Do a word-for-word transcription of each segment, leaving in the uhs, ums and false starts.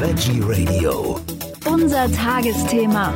Veggie Radio. Unser Tagesthema.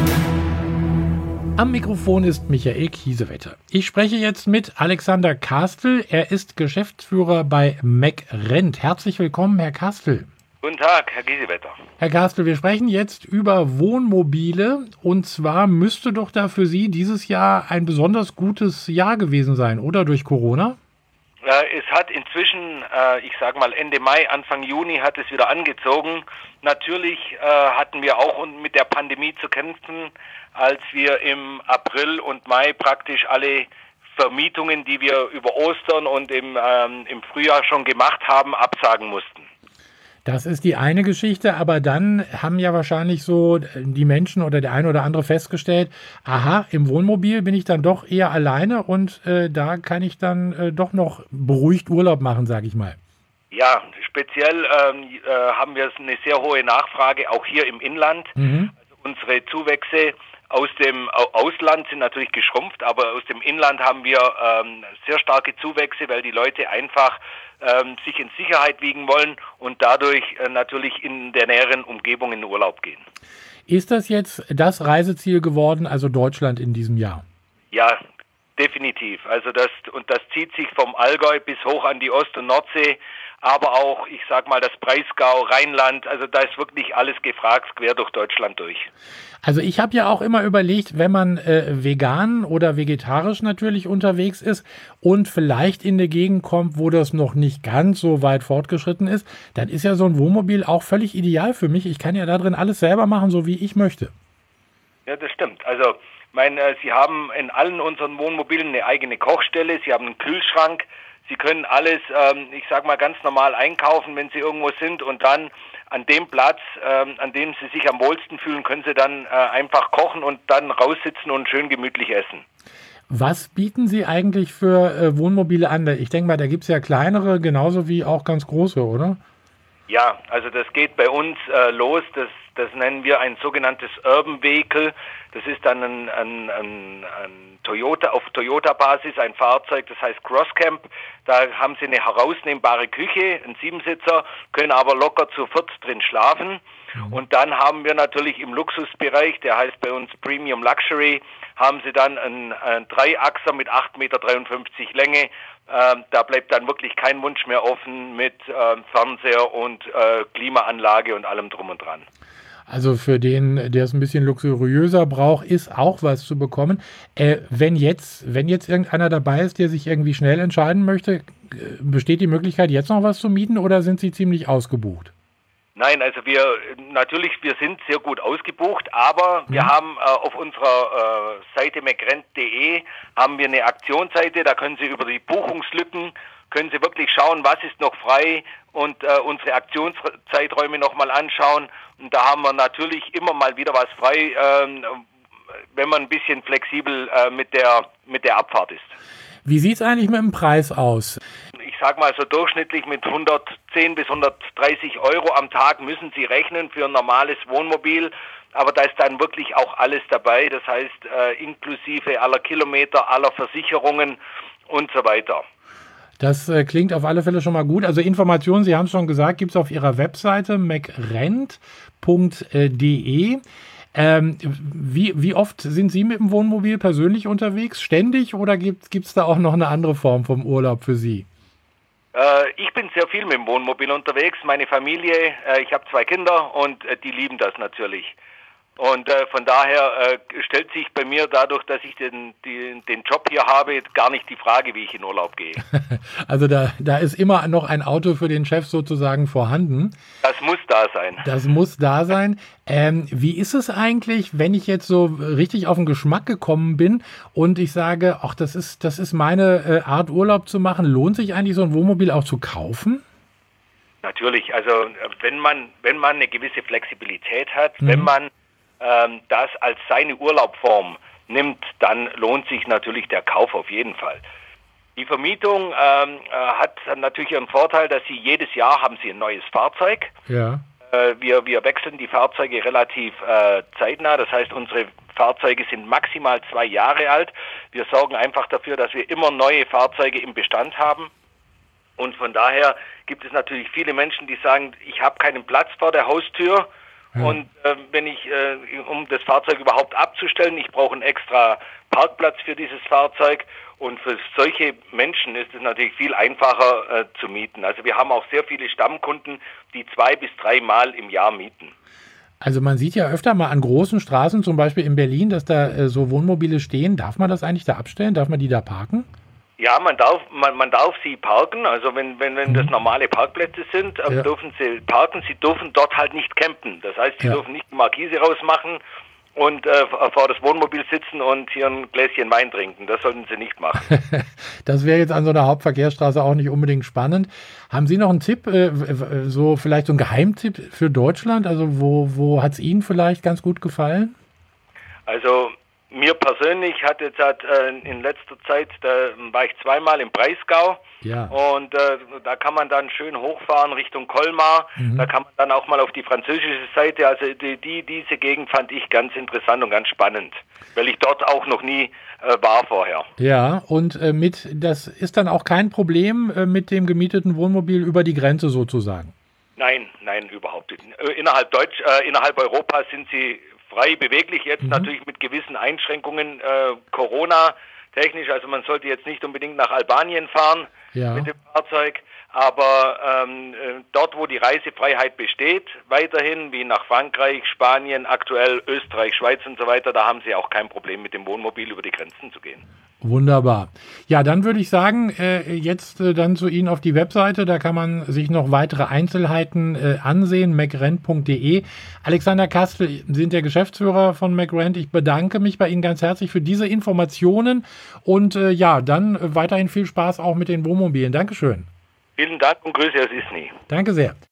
Am Mikrofon ist Michael Kiesewetter. Ich spreche jetzt mit Alexander Kastel. Er ist Geschäftsführer bei McRent. Herzlich willkommen, Herr Kastel. Guten Tag, Herr Kiesewetter. Herr Kastel, wir sprechen jetzt über Wohnmobile. Und zwar müsste doch da für Sie dieses Jahr ein besonders gutes Jahr gewesen sein, oder durch Corona? Äh, es hat inzwischen, äh, ich sage mal Ende Mai, Anfang Juni hat es wieder angezogen. Natürlich äh, hatten wir auch mit der Pandemie zu kämpfen, als wir im April und Mai praktisch alle Vermietungen, die wir über Ostern und im, ähm, im Frühjahr schon gemacht haben, absagen mussten. Das ist die eine Geschichte, aber dann haben ja wahrscheinlich so die Menschen oder der eine oder andere festgestellt, aha, im Wohnmobil bin ich dann doch eher alleine und äh, da kann ich dann äh, doch noch beruhigt Urlaub machen, sage ich mal. Ja, speziell ähm, äh, haben wir eine sehr hohe Nachfrage, auch hier im Inland. Mhm. Also unsere Zuwächse aus dem Ausland sind natürlich geschrumpft, aber aus dem Inland haben wir ähm, sehr starke Zuwächse, weil die Leute einfach ähm, sich in Sicherheit wiegen wollen und dadurch äh, natürlich in der näheren Umgebung in den Urlaub gehen. Ist das jetzt das Reiseziel geworden, also Deutschland in diesem Jahr? Ja, definitiv. Also das und das zieht sich vom Allgäu bis hoch an die Ost- und Nordsee, aber auch, ich sag mal, das Breisgau, Rheinland, also da ist wirklich alles gefragt, quer durch Deutschland durch. Also ich habe ja auch immer überlegt, wenn man äh, vegan oder vegetarisch natürlich unterwegs ist und vielleicht in eine Gegend kommt, wo das noch nicht ganz so weit fortgeschritten ist, dann ist ja so ein Wohnmobil auch völlig ideal für mich. Ich kann ja da drin alles selber machen, so wie ich möchte. Ja, das stimmt. Also, mein, äh, Sie haben in allen unseren Wohnmobilen eine eigene Kochstelle, Sie haben einen Kühlschrank, Sie können alles, ähm, ich sag mal, ganz normal einkaufen, wenn Sie irgendwo sind und dann an dem Platz, ähm, an dem Sie sich am wohlsten fühlen, können Sie dann äh, einfach kochen und dann raussitzen und schön gemütlich essen. Was bieten Sie eigentlich für äh, Wohnmobile an? Ich denke mal, da gibt es ja kleinere, genauso wie auch ganz große, oder? Ja, also das geht bei uns äh, los, das, das nennen wir ein sogenanntes Urban Vehicle. Das ist dann ein, ein, ein, ein Toyota, auf Toyota-Basis ein Fahrzeug, das heißt Crosscamp. Da haben Sie eine herausnehmbare Küche, einen Siebensitzer, können aber locker zu viert drin schlafen. Mhm. Und dann haben wir natürlich im Luxusbereich, der heißt bei uns Premium Luxury, haben Sie dann einen, einen Dreiachser mit acht Komma dreiundfünfzig Meter Länge. Ähm, da bleibt dann wirklich kein Wunsch mehr offen mit ähm, Fernseher und äh, Klimaanlage und allem drum und dran. Also für den, der es ein bisschen luxuriöser braucht, ist auch was zu bekommen. Äh, wenn jetzt, wenn jetzt irgendeiner dabei ist, der sich irgendwie schnell entscheiden möchte, besteht die Möglichkeit, jetzt noch was zu mieten oder sind Sie ziemlich ausgebucht? Nein, also wir natürlich, wir sind sehr gut ausgebucht, aber mhm. wir haben äh, auf unserer äh, Seite mcrent punkt de haben wir eine Aktionsseite, da können Sie über die Buchungslücken, können Sie wirklich schauen, was ist noch frei und äh, unsere Aktionszeiträume nochmal anschauen. Und da haben wir natürlich immer mal wieder was frei, äh, wenn man ein bisschen flexibel äh, mit der, mit der Abfahrt ist. Wie sieht es eigentlich mit dem Preis aus? Ich sag mal so durchschnittlich mit hundertzehn bis hundertdreißig Euro am Tag müssen Sie rechnen für ein normales Wohnmobil. Aber da ist dann wirklich auch alles dabei. Das heißt, äh, inklusive aller Kilometer, aller Versicherungen und so weiter. Das äh, klingt auf alle Fälle schon mal gut. Also Informationen, Sie haben es schon gesagt, gibt es auf Ihrer Webseite mcrent punkt de. Ähm, wie, wie oft sind Sie mit dem Wohnmobil persönlich unterwegs? Ständig oder gibt es da auch noch eine andere Form vom Urlaub für Sie? Äh, ich bin sehr viel mit dem Wohnmobil unterwegs. Meine Familie, äh, ich habe zwei Kinder und äh, die lieben das natürlich. Und äh, von daher äh, stellt sich bei mir dadurch, dass ich den, den, den Job hier habe, gar nicht die Frage, wie ich in Urlaub gehe. Also da, da ist immer noch ein Auto für den Chef sozusagen vorhanden. Das muss da sein. Das muss da sein. Ähm, wie ist es eigentlich, wenn ich jetzt so richtig auf den Geschmack gekommen bin und ich sage, ach, das ist, das ist meine äh, Art Urlaub zu machen, lohnt sich eigentlich so ein Wohnmobil auch zu kaufen? Natürlich, also wenn man, wenn man eine gewisse Flexibilität hat, mhm. wenn man das als seine Urlaubform nimmt, dann lohnt sich natürlich der Kauf auf jeden Fall. Die Vermietung ähm, hat natürlich einen Vorteil, dass Sie jedes Jahr haben Sie ein neues Fahrzeug. Ja. Äh, wir, wir wechseln die Fahrzeuge relativ äh, zeitnah, das heißt, unsere Fahrzeuge sind maximal zwei Jahre alt. Wir sorgen einfach dafür, dass wir immer neue Fahrzeuge im Bestand haben. Und von daher gibt es natürlich viele Menschen, die sagen, ich habe keinen Platz vor der Haustür. Ja. Und äh, wenn ich, äh, um das Fahrzeug überhaupt abzustellen, ich brauche einen extra Parkplatz für dieses Fahrzeug. Und für solche Menschen ist es natürlich viel einfacher äh, zu mieten. Also wir haben auch sehr viele Stammkunden, die zwei bis drei Mal im Jahr mieten. Also man sieht ja öfter mal an großen Straßen, zum Beispiel in Berlin, dass da äh, so Wohnmobile stehen. Darf man das eigentlich da abstellen? Darf man die da parken? Ja, man darf, man, man darf sie parken. Also wenn, wenn, wenn das normale Parkplätze sind, äh, Ja. dürfen sie parken. Sie dürfen dort halt nicht campen. Das heißt, sie Ja. dürfen nicht die Markise rausmachen und äh, vor das Wohnmobil sitzen und hier ein Gläschen Wein trinken. Das sollten sie nicht machen. Das wäre jetzt an so einer Hauptverkehrsstraße auch nicht unbedingt spannend. Haben Sie noch einen Tipp, äh, w- w- so vielleicht so einen Geheimtipp für Deutschland? Also wo, wo hat es Ihnen vielleicht ganz gut gefallen? Also mir persönlich hat jetzt halt, äh, in letzter Zeit, da war ich zweimal im Breisgau. Ja. Und äh, da kann man dann schön hochfahren Richtung Colmar. Mhm. Da kann man dann auch mal auf die französische Seite. Also die, die diese Gegend fand ich ganz interessant und ganz spannend, weil ich dort auch noch nie äh, war vorher. Ja, und äh, mit, das ist dann auch kein Problem äh, mit dem gemieteten Wohnmobil über die Grenze sozusagen. Nein, nein, überhaupt nicht. Äh, Innerhalb Deutsch, äh, innerhalb Europas sind sie frei beweglich. Jetzt Mhm. natürlich mit gewissen Einschränkungen äh, Corona-technisch. Also man sollte jetzt nicht unbedingt nach Albanien fahren. Ja. Mit dem Fahrzeug, aber ähm, äh, dort, wo die Reisefreiheit besteht, weiterhin, wie nach Frankreich, Spanien, aktuell Österreich, Schweiz und so weiter, da haben sie auch kein Problem mit dem Wohnmobil über die Grenzen zu gehen. Wunderbar. Ja, dann würde ich sagen, äh, jetzt äh, dann zu Ihnen auf die Webseite, da kann man sich noch weitere Einzelheiten äh, ansehen, macrent punkt de. Alexander Kastel, Sie sind der Geschäftsführer von MacRent. Ich bedanke mich bei Ihnen ganz herzlich für diese Informationen und äh, ja, dann äh, weiterhin viel Spaß auch mit den Wohnmobilen. Dankeschön. Vielen Dank und Grüße aus Isny. Danke sehr.